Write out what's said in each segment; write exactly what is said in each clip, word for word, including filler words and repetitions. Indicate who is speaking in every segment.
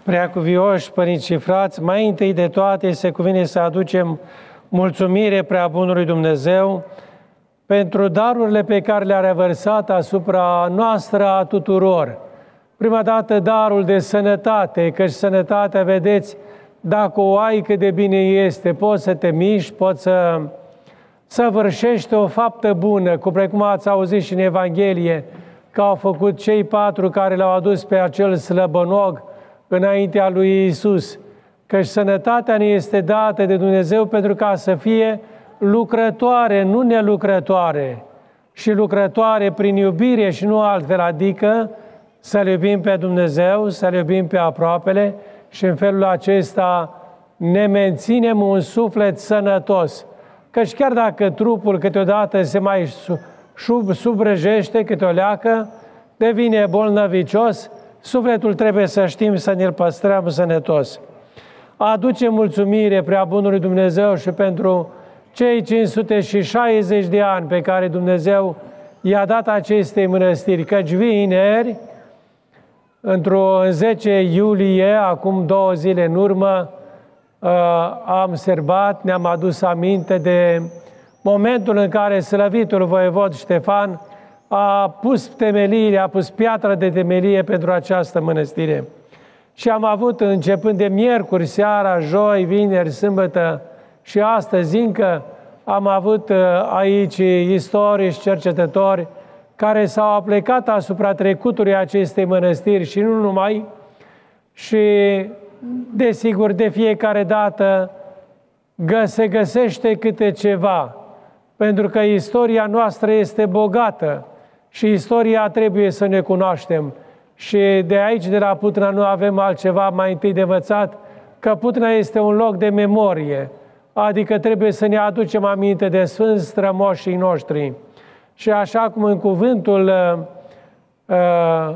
Speaker 1: Preacuvioși părinți și frați, mai întâi de toate se cuvine să aducem mulțumire prea bunului Dumnezeu pentru darurile pe care le-a revărsat asupra noastră a tuturor. Prima dată darul de sănătate, căci sănătatea, vedeți, dacă o ai cât de bine este, poți să te miști, poți să săvârșești o faptă bună, cum precum ați auzit și în Evanghelie, că au făcut cei patru care l-au adus pe acel slăbănog înaintea lui Iisus. Căci sănătatea ne este dată de Dumnezeu pentru ca să fie lucrătoare, nu nelucrătoare, și lucrătoare prin iubire și nu altfel, adică să-L iubim pe Dumnezeu, să-L iubim pe aproapele și în felul acesta ne menținem un suflet sănătos. Căci chiar dacă trupul câteodată se mai sub, subrăjește câte o leacă, devine bolnăvicios, sufletul trebuie să știm să ne-l păstrăm sănătos. Aducem mulțumire prea bunului Dumnezeu și pentru cei cinci sute șaizeci de ani pe care Dumnezeu i-a dat acestei mănăstiri, căci vineri, într-o zece iulie, acum două zile în urmă, am serbat, ne-am adus aminte de momentul în care slăvitul voievod Ștefan a pus temeliile, a pus piatra de temelie pentru această mănăstire. Și am avut, începând de miercuri, seara, joi, vineri, sâmbătă și astăzi încă, am avut aici istorici, cercetători, care s-au aplecat asupra trecutului acestei mănăstiri și nu numai, și desigur de fiecare dată se găsește câte ceva, pentru că istoria noastră este bogată și istoria trebuie să ne cunoaștem. Și de aici, de la Putna, nu avem altceva mai întâi de învățat, că Putna este un loc de memorie, adică trebuie să ne aducem aminte de sfânți strămoșii noștri. Și așa cum în cuvântul uh,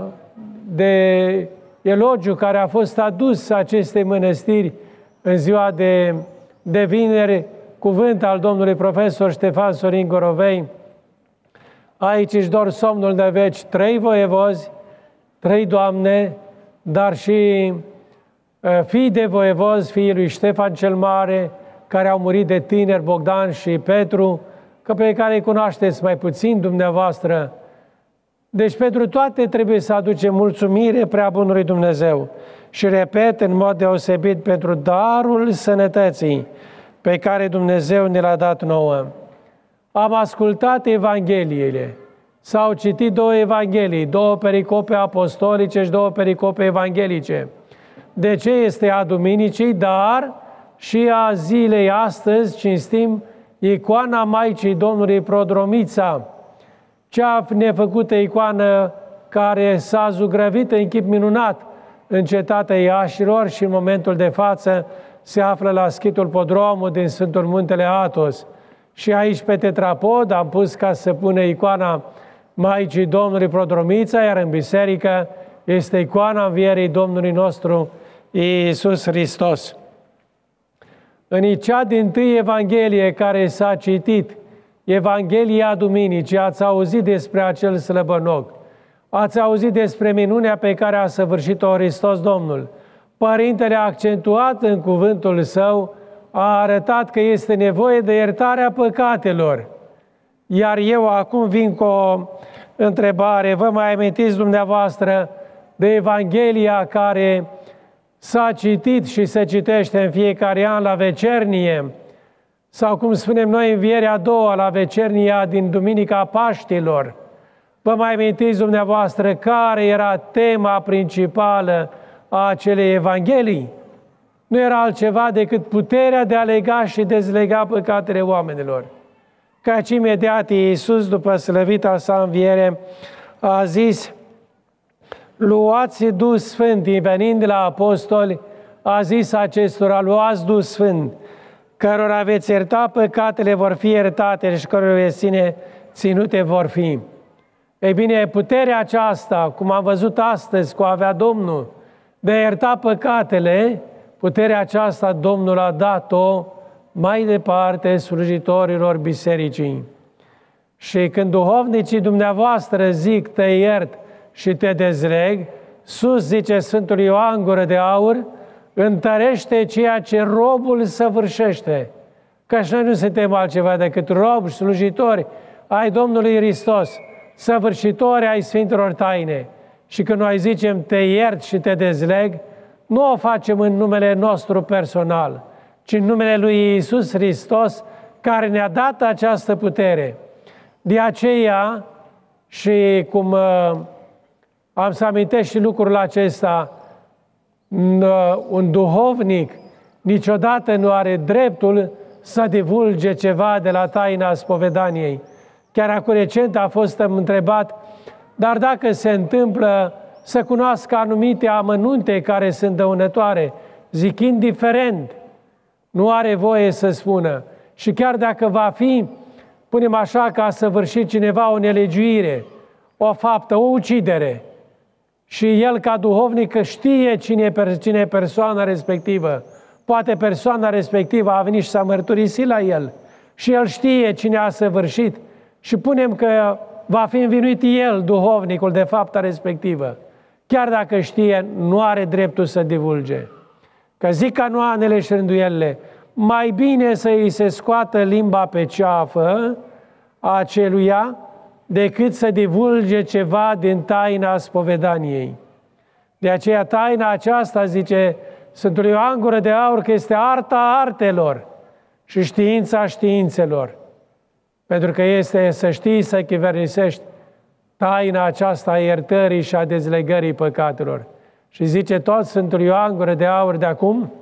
Speaker 1: de elogiu care a fost adus acestei mănăstiri în ziua de, de vineri, cuvânt al domnului profesor Ștefan Sorin Gorovei, aici își dor somnul de veci trei voievozi, trei doamne, dar și uh, fii de voievozi, fiii lui Ștefan cel Mare, care au murit de tineri, Bogdan și Petru, că pe care îi cunoașteți mai puțin dumneavoastră. Deci pentru toate trebuie să aducem mulțumire prea bunului Dumnezeu. Și repet, în mod deosebit, pentru darul sănătății pe care Dumnezeu ne l-a dat nouă. Am ascultat Evangheliile. S-au citit două Evanghelii, două pericope apostolice și două pericope evanghelice. De ce este a Duminicii, dar și a zilei astăzi cinstim icoana Maicii Domnului Prodromița, cea nefăcută icoană care s-a zugrăvit în chip minunat în cetatea Iașilor și în momentul de față se află la schitul Podromul din Sfântul Muntele Atos. Și aici pe tetrapod am pus ca să pune icoana Maicii Domnului Prodromița, iar în biserică este icoana învierii Domnului nostru Iisus Hristos. În cea dintâi Evanghelie care s-a citit, Evanghelia Duminicii, ați auzit despre acel slăbănog, ați auzit despre minunea pe care a săvârșit-o Hristos Domnul. Părintele a accentuat în cuvântul său, a arătat că este nevoie de iertarea păcatelor. Iar eu acum vin cu o întrebare. Vă mai amintiți dumneavoastră de Evanghelia care s-a citit și se citește în fiecare an la vecernie, sau cum spunem noi, învierea a doua, la vecernia din Duminica Paștilor. Vă mai amintiți dumneavoastră care era tema principală a acelei Evanghelii? Nu era altceva decât puterea de a lega și dezlega păcatele oamenilor. Căci imediat Iisus, după slăvita sa înviere, a zis: luați Duh Sfânt, venind la apostoli, a zis acestora: luați Duh Sfânt, cărora veți ierta păcatele vor fi iertate și cărora veți ține ținute vor fi. Ei bine, puterea aceasta, cum am văzut astăzi cu avea Domnul, de a ierta păcatele, puterea aceasta Domnul a dat-o mai departe slujitorilor bisericii. Și când duhovnicii dumneavoastră zic te iert și te dezleg, sus, zice Sfântul Ioan Gură de Aur, întărește ceea ce robul săvârșește. Căci noi nu suntem altceva decât robi, slujitori ai Domnului Hristos, săvârșitori ai Sfintelor Taine. Și când noi zicem te iert și te dezleg, nu o facem în numele nostru personal, ci în numele lui Iisus Hristos, care ne-a dat această putere. De aceea, și cum uh, am să amintesc și lucrul acesta, uh, un duhovnic niciodată nu are dreptul să divulge ceva de la taina spovedaniei. Chiar acum recent a fost întrebat, dar dacă se întâmplă să cunoască anumite amănunte care sunt dăunătoare, zic indiferent, nu are voie să spună. Și chiar dacă va fi, punem așa, că a săvârșit cineva o nelegiuire, o faptă, o ucidere, și el ca duhovnic știe cine e, cine e persoana respectivă, poate persoana respectivă a venit și s-a mărturisit la el și el știe cine a săvârșit și punem că va fi învinuit el, duhovnicul, de fapta respectivă. Chiar dacă știe, nu are dreptul să divulge. Că zic canoanele și rânduielile, mai bine să îi se scoată limba pe ceafă a aceluia decât să divulge ceva din taina spovedaniei. De aceea taina aceasta, zice Sfântul Ioan Gură de Aur, că este arta artelor și știința științelor. Pentru că este să știi să chivernisești taina aceasta a iertării și a dezlegării păcatelor. Și zice tot Sfântul Ioan Gură de Aur de acum,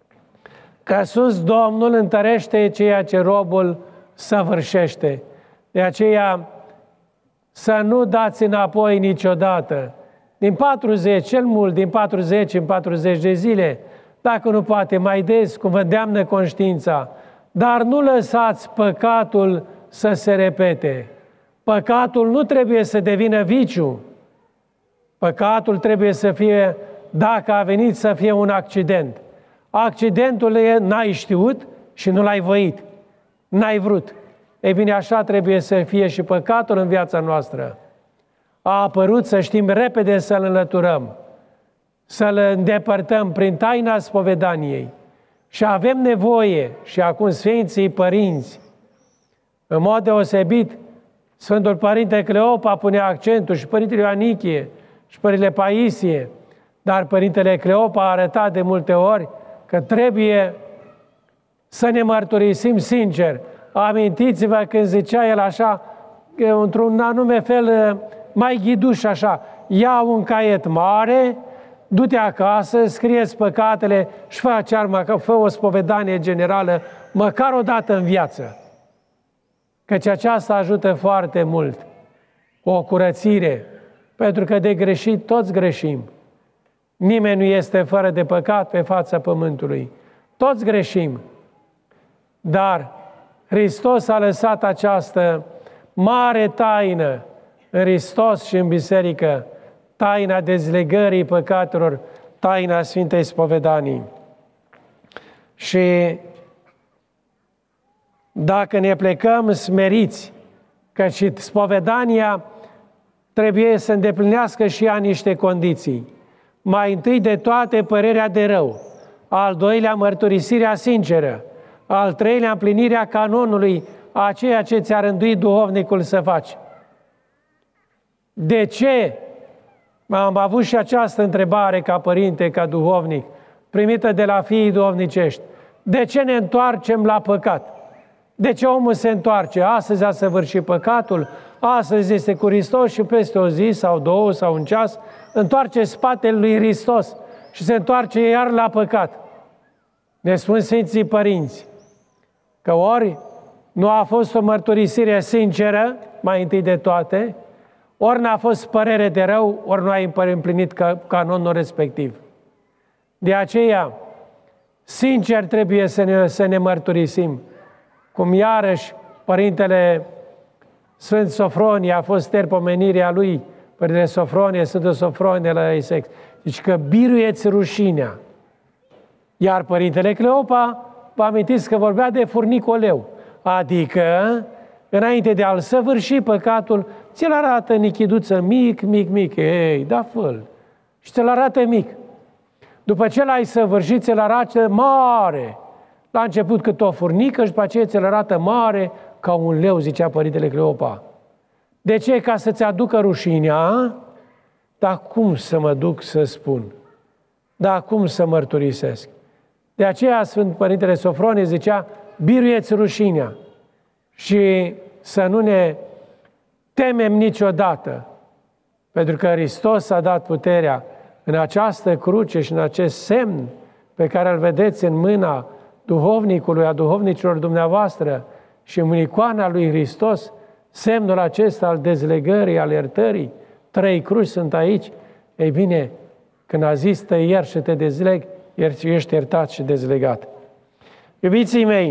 Speaker 1: că sus Domnul întărește ceea ce robul săvârșește. De aceea să nu dați înapoi niciodată. Din patruzeci, cel mult din patruzeci în patruzeci de zile, dacă nu poate mai des, cum vă îndeamnă conștiința, dar nu lăsați păcatul să se repete. Păcatul nu trebuie să devină viciu. Păcatul trebuie să fie, dacă a venit, să fie un accident. Accidentul e, n-ai știut și nu l-ai voit. N-ai vrut. Ei bine, așa trebuie să fie și păcatul în viața noastră. A apărut, să știm repede să-l înlăturăm, să-l îndepărtăm prin taina spovedaniei. Și avem nevoie, și acum Sfinții Părinți, în mod deosebit, Sfântul Părinte Cleopa pune accentul, și Părintele Ioanichie, și Părintele Paisie, dar Părintele Cleopa a arătat de multe ori că trebuie să ne mărturisim sincer. Amintiți-vă când zicea el așa, într-un anume fel mai ghiduș așa, ia un caiet mare, du-te acasă, scrieți păcatele și fă acearmă, fă o spovedanie generală, măcar o dată în viață. Căci aceasta ajută foarte mult. O curățire, pentru că de greșit toți greșim. Nimeni nu este fără de păcat pe fața pământului. Toți greșim. Dar Hristos a lăsat această mare taină în Hristos și în biserică, taina dezlegării păcatelor, taina Sfintei Spovedanii. Și dacă ne plecăm smeriți, că și spovedania trebuie să îndeplinească și ea niște condiții. Mai întâi de toate părerea de rău, al doilea mărturisirea sinceră, al treilea împlinirea canonului a ceea ce ți-a rânduit duhovnicul să faci. De ce? Am avut și această întrebare ca părinte, ca duhovnic, primită de la fiii duhovnicești. De ce ne întoarcem la păcat? De ce omul se întoarce? Astăzi a săvârșit păcatul, astăzi este cu Hristos și peste o zi sau două sau un ceas întoarce spatele lui Hristos și se întoarce iar la păcat. Ne spun Sfinții Părinți că ori nu a fost o mărturisire sinceră, mai întâi de toate, ori n-a fost părere de rău, ori nu ai împlinit canonul respectiv. De aceea, sincer trebuie să ne, să ne mărturisim. Cum iarăși Părintele Sfânt Sofronie a fost terpomenirea lui, Părintele Sofronie, Sfântul Sofronie de la Esex. Deci că biruieți rușinea. Iar Părintele Cleopa, vă amintiți că vorbea de furnicoleu, adică înainte de a-l săvârși păcatul, ți-l arată nichiduță mic, mic, mic, ei, da fă-l. și ți-l arată mic. După ce l-ai săvârșit, ți-l arată mare. La început cât o furnică și după aceea ți-l arată mare ca un leu, zicea Părintele Cleopa. De ce? Ca să-ți aducă rușinea. Dar cum să mă duc să spun? Dar cum să mărturisesc? De aceea Sfânt Părintele Sofronie zicea, biruieți rușinea și să nu ne temem niciodată, pentru că Hristos a dat puterea în această cruce și în acest semn pe care îl vedeți în mâna duhovnicului, a duhovnicilor dumneavoastră și în icoana lui Hristos, semnul acesta al dezlegării, al iertării, trei cruci sunt aici. Ei bine, când a zis te iert și te dezleg, ești iertat și dezlegat. Iubiții mei,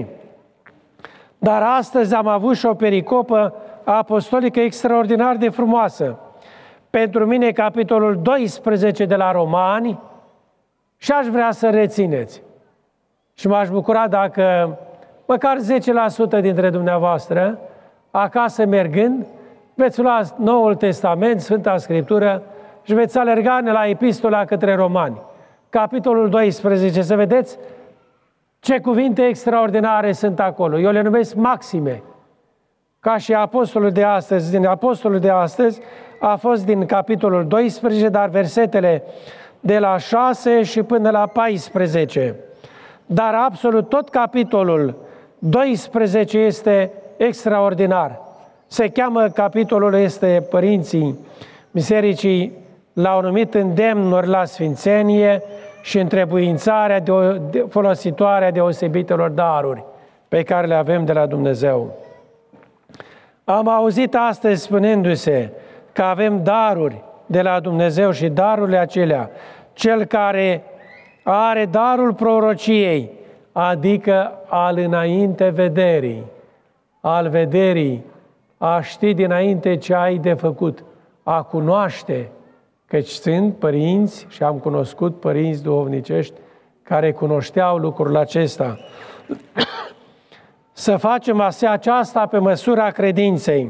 Speaker 1: dar astăzi am avut și o pericopă apostolică extraordinar de frumoasă. Pentru mine, capitolul doisprezece de la Romani, și aș vrea să rețineți. Și m-aș bucura dacă măcar zece la sută dintre dumneavoastră, acasă mergând, veți lua Noul Testament, Sfânta Scriptură și veți alerga la Epistola către Romani. Capitolul doisprezece, să vedeți ce cuvinte extraordinare sunt acolo. Eu le numesc maxime. Ca și apostolul de astăzi, din apostolul de astăzi a fost din capitolul doisprezece, dar versetele de la șase și până la paisprezece. Dar absolut tot capitolul doisprezece este extraordinar. Se cheamă, capitolul este, părinții bisericii l-au numit îndemnuri la sfințenie și întrebuințarea de, de folositoarea deosebitelor daruri pe care le avem de la Dumnezeu. Am auzit astăzi spunându-se că avem daruri de la Dumnezeu și darurile acelea. Cel care are darul prorociei, adică al înainte vederii, al vederii, a ști dinainte ce ai de făcut, a cunoaște, căci sunt părinți și am cunoscut părinți duhovnicești care cunoșteau lucrul acesta. Să facem aceasta pe măsura credinței.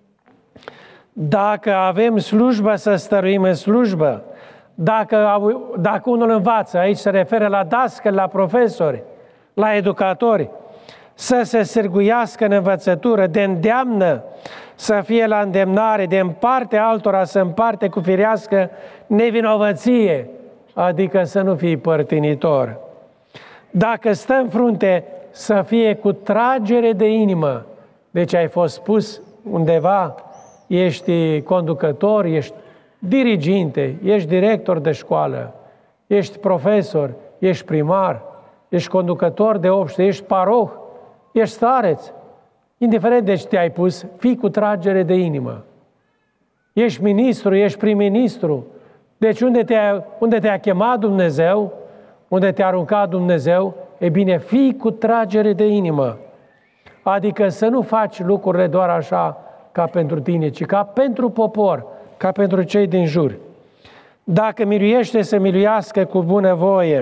Speaker 1: Dacă avem slujbă, să stăruim în slujbă. Dacă, dacă unul învață, aici se referă la dascăli, la profesori, la educatori, să se sârguiască în învățătură, de îndeamnă să fie la îndemnare, de împarte altora să împarte cu firească nevinovăție, adică să nu fii părtinitor. Dacă stă în frunte, să fie cu tragere de inimă. Deci ai fost pus undeva, ești conducător, ești diriginte, ești director de școală, ești profesor, ești primar, ești conducător de obște, ești paroh, ești stareț. Indiferent de ce te-ai pus, fii cu tragere de inimă. Ești ministru, ești prim-ministru. Deci unde te-a, unde te-a chemat Dumnezeu, unde te-a aruncat Dumnezeu, e bine, fii cu tragere de inimă. Adică să nu faci lucrurile doar așa ca pentru tine, ci ca pentru popor, ca pentru cei din jur. Dacă miluiește, să miluiască cu bunăvoie.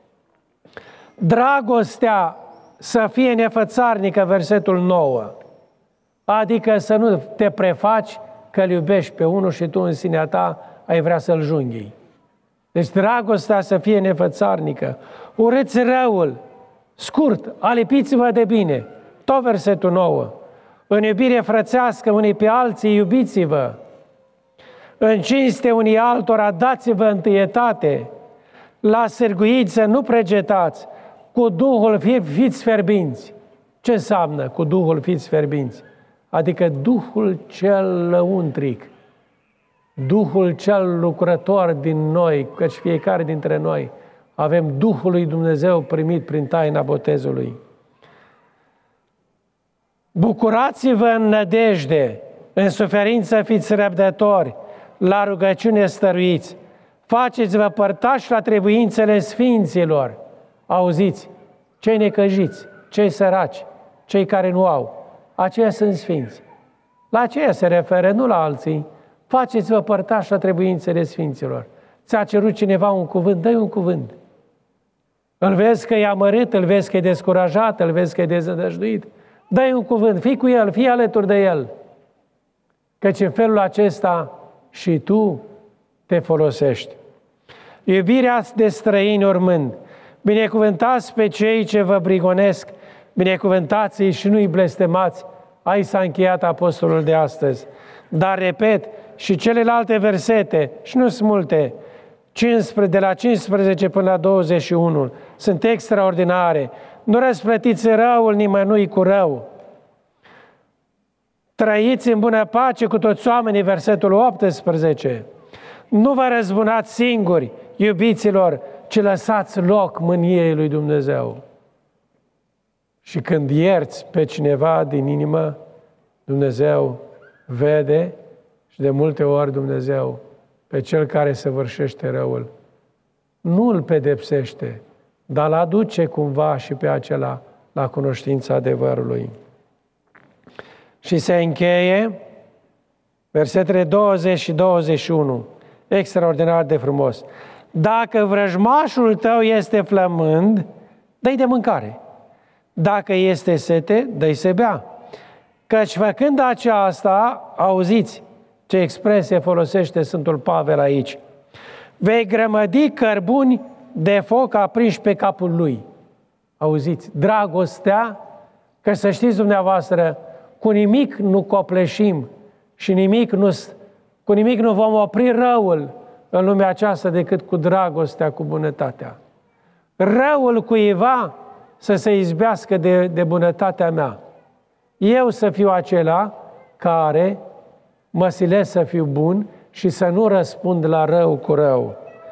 Speaker 1: Dragostea să fie nefățarnică, versetul nouă. Adică să nu te prefaci că îl iubești pe unul și tu în sinea ta ai vrea să-l junghii. Deci dragostea să fie nefățarnică. Urâți răul, scurt, alipiți-vă de bine. Tot versetul nouă. În iubire frățească unii pe alții, iubiți-vă. În cinste unii altora, dați-vă întâietate. La sârguiți să nu pregetați. Cu Duhul fi, fiți ferbinți. Ce înseamnă cu Duhul fiți ferbinți? Adică Duhul cel lăuntric, Duhul cel lucrător din noi, căci fiecare dintre noi avem Duhul lui Dumnezeu primit prin taina botezului. Bucurați-vă în nădejde, în suferință fiți răbdători, la rugăciune stăruiți, faceți-vă părtași la trebuințele sfinților. Auziți, cei necăjiți, cei săraci, cei care nu au, aceia sunt sfinți. La aceia se referă, nu la alții. Faceți-vă părtași la trebuințele sfinților. Ți-a cerut cineva un cuvânt, dă-i un cuvânt. Îl vezi că e amărât, îl vezi că e descurajat, îl vezi că e dezădăjduit. Dă-i un cuvânt, fii cu el, fii alături de el. Căci în felul acesta și tu te folosești. iubirea de străini urmând. Binecuvântați pe cei ce vă prigonesc, binecuvântați-i și nu-i blestemați. Aici s-a încheiat apostolul de astăzi. Dar, repet, și celelalte versete, și nu sunt multe, de la cincisprezece până la douăzeci și unu, sunt extraordinare. Nu răsplătiți răul nimănui cu rău. Trăiți în bună pace cu toți oamenii, versetul optsprezece. Nu vă răzbunați singuri, iubiților, ci lăsați loc mâniei lui Dumnezeu. Și când ierți pe cineva din inimă, Dumnezeu vede și de multe ori Dumnezeu pe cel care săvârșește răul nu îl pedepsește, dar îl aduce cumva și pe acela la cunoștința adevărului. Și se încheie versetele douăzeci și douăzeci și unu, extraordinar de frumos. Dacă vrăjmașul tău este flămând, dă-i de mâncare. Dacă este sete, dă-i să bea. Căci făcând aceasta, auziți ce expresie folosește Sfântul Pavel aici, vei grămădi cărbuni de foc aprinși pe capul lui. Auziți, dragostea, că să știți dumneavoastră, cu nimic nu copleșim și nimic nu, cu nimic nu vom opri răul în lumea aceasta decât cu dragostea, cu bunătatea. Răul cuiva să se izbească de, de bunătatea mea. Eu să fiu acela care mă silesc să fiu bun și să nu răspund la rău cu rău.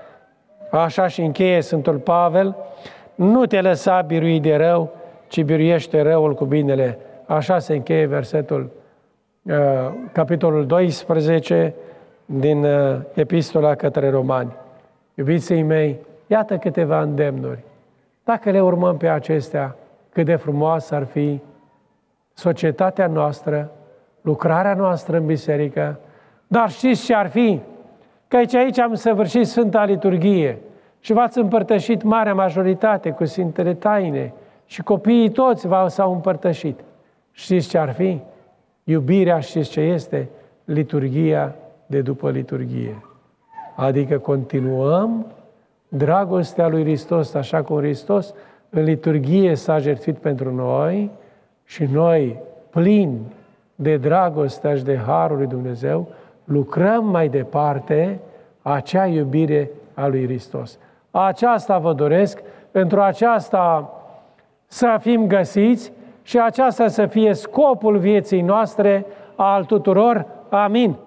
Speaker 1: Așa și încheie Sfântul Pavel, nu te lăsa birui de rău, ci biruiește răul cu binele. Așa se încheie versetul, uh, capitolul doisprezece din uh, Epistola către Romani. Iubiții mei, iată câteva îndemnuri. Dacă le urmăm pe acestea, cât de frumoasă ar fi societatea noastră, lucrarea noastră în biserică, dar știți ce ar fi? Căci aici am săvârșit Sfânta Liturghie și v-ați împărtășit marea majoritate cu Sfintele Taine și copiii toți s-au împărtășit. Știți ce ar fi? Iubirea, știți ce este? Liturghia de după liturghie. Adică continuăm dragostea lui Hristos, așa cum Hristos în liturghie s-a jertfit pentru noi și noi, plini de dragostea și de harul lui Dumnezeu, lucrăm mai departe acea iubire a lui Hristos. Aceasta vă doresc, pentru aceasta să fim găsiți și aceasta să fie scopul vieții noastre al tuturor. Amin.